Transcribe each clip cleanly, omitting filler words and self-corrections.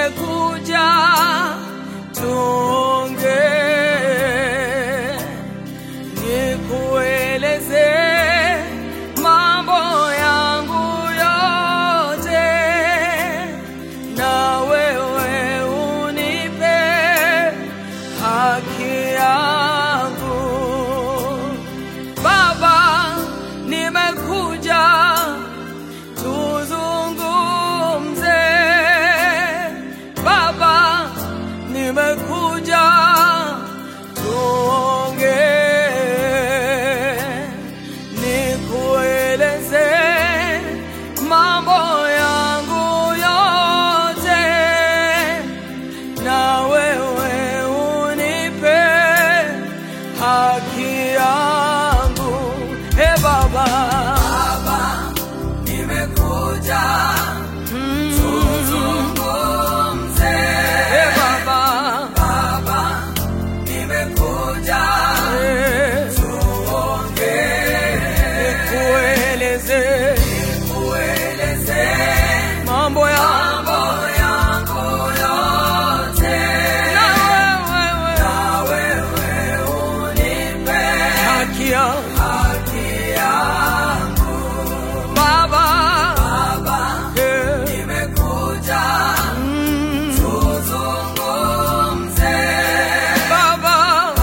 nimekuja tuongee, nikueleze mambo yangu yote, na wewe unipe haki yangu. Baba, nimekuja tuzungumze. Baba, nimekuja tuongee, nikueleze mambo yangu yote, na wewe unipe haki yangu. Baba, nimekuja tuzungumze. Baba, nimekuja tuongee, nikueleze mambo yangu yote, na wewe unipe haki yangu. Baba, nimekuja tuzungumze. Baba,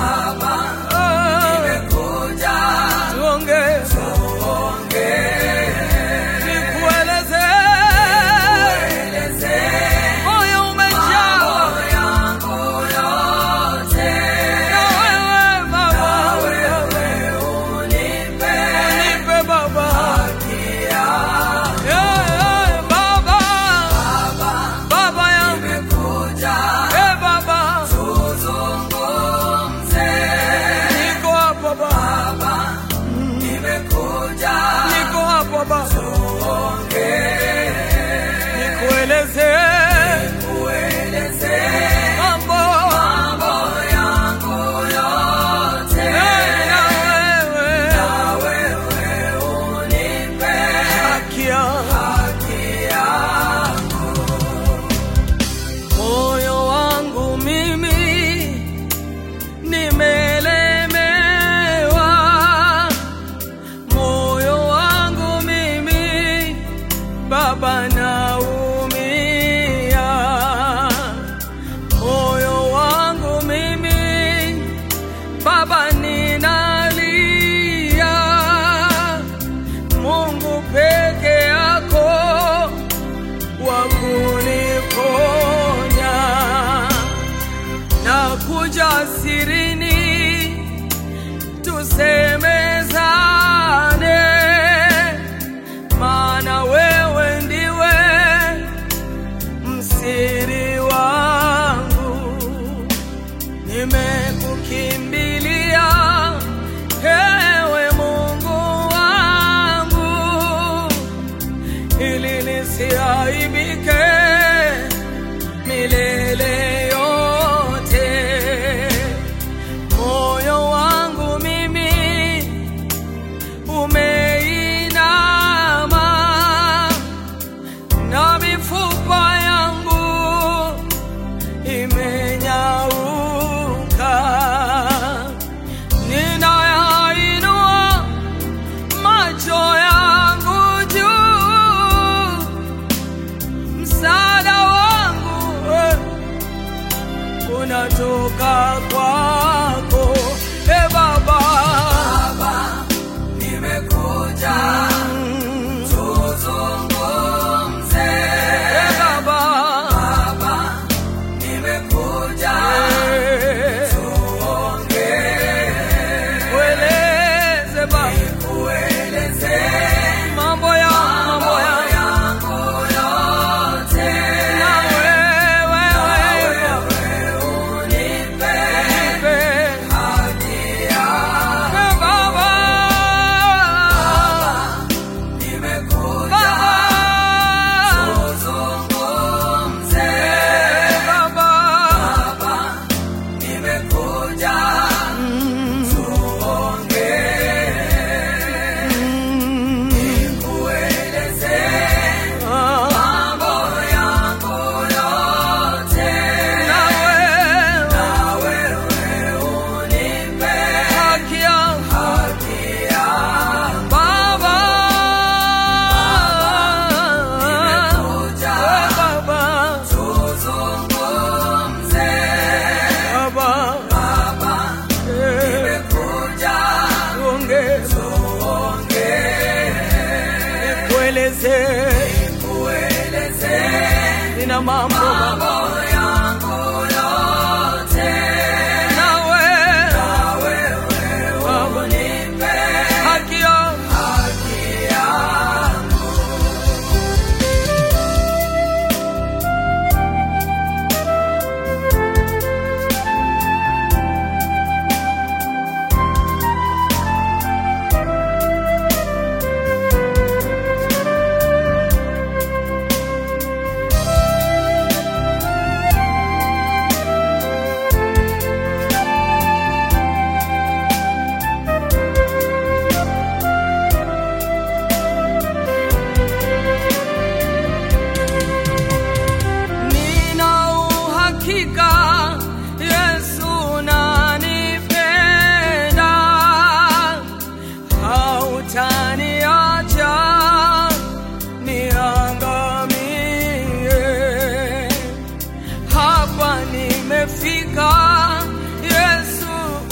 nimekuja tuongee, nikueleze moyo umejaa yangu yote, na wewe Baba, unipe Baba haki yangu. Baba yangu nimekuja, Baba tuzungumze. Niko hapa Baba, nimekuja, niko hapa Baba tuongee, nikueleze mambo yangu yote, na wewe unipe haki yangu. Moyo wangu mimi nimelemewa, moyo wangu mimi Baba naumia, moyo wangu mimi Baba ninalia. Mungu peke yako wa kuniponya, na kuja sirini tusemezane, maana wewe ndiwe msiri wangu. Nimekukimbilia ewe Mungu wangu, ili nisiaibike milele yote. Moyo wangu mimi umeinama, na mifupa yangu imenyauka. Ninayainua macho yangu juu, msaada wangu unatoka kwako. Baba, nimekuja tuzungumze. Baba, nimekuja tuongee, nikueleze mambo yangu yote, na wewe unipe nina mambo yangu yote nawe Baba nipe haki yangu. Yesu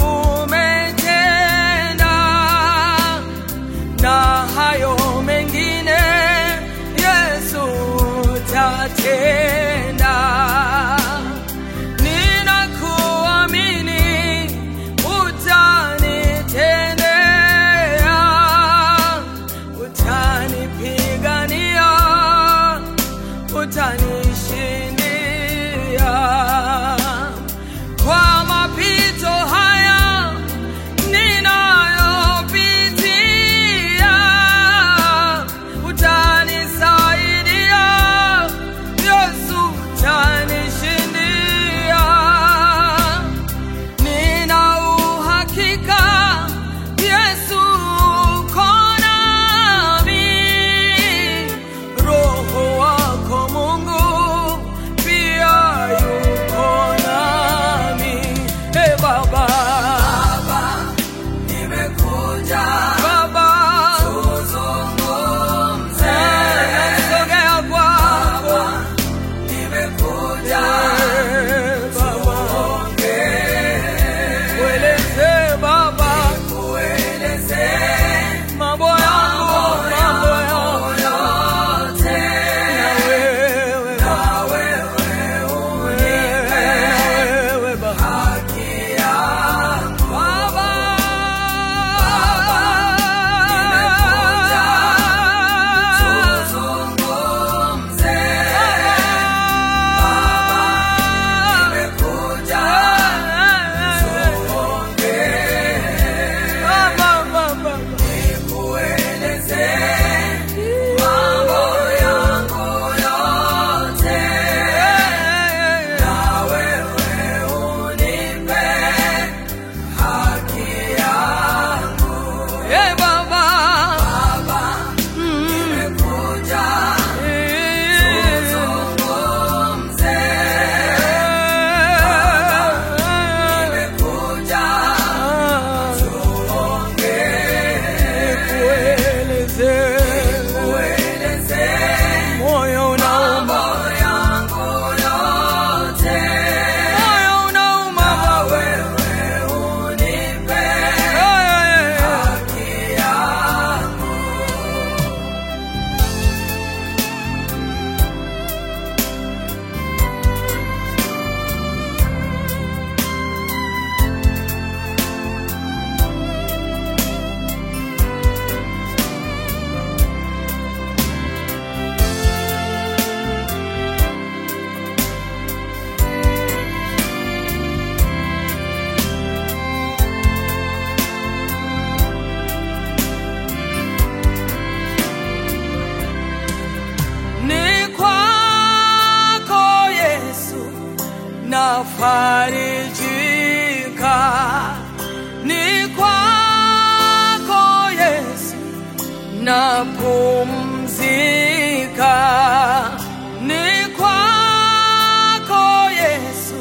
umetenda, na hayo mengine Yesu utatenda. Ninakuamini utanitendea, utanipigania, utanishindia. Kwa mapito haya ninayopitia, utanisaidia, Yesu utanishindia. Nina uhakika Yesu uko nami, Roho wako Mungu pia yuko nami. Hey Baba, nimekuja Baba, tuzungumze. Nasogea kwako, nimekuja Baba, kueleze Baba, kueleze mambo yangu yote, na wewe unipe haki yangu. Baba, nimekuja tuzungumze. Baba, nimekuja tuongee. Baba, nikueleze mambo yangu yote, na wewe unipe haki yangu. Hey Baba, nimekuja tuzungumze. Nimekuja nikueleze moyo unauma, yangu yote, moyo unauma, wewe unipe haki yangu. Ni kwako Yesu nafarijika, ni kwako Yesu napumzika, ni kwako Yesu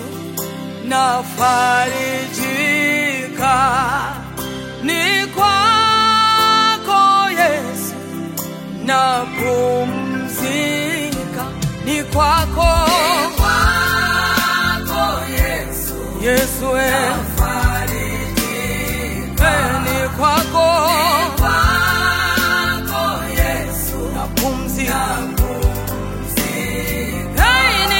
nafarijika, ni kwako Yesu napumzika, ni kwako Yesu, Yesu nafarijika, ni kwako Yesu napumzika, hey,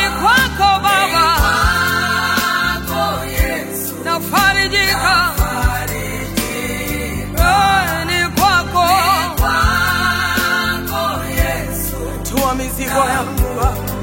mizigo yangu.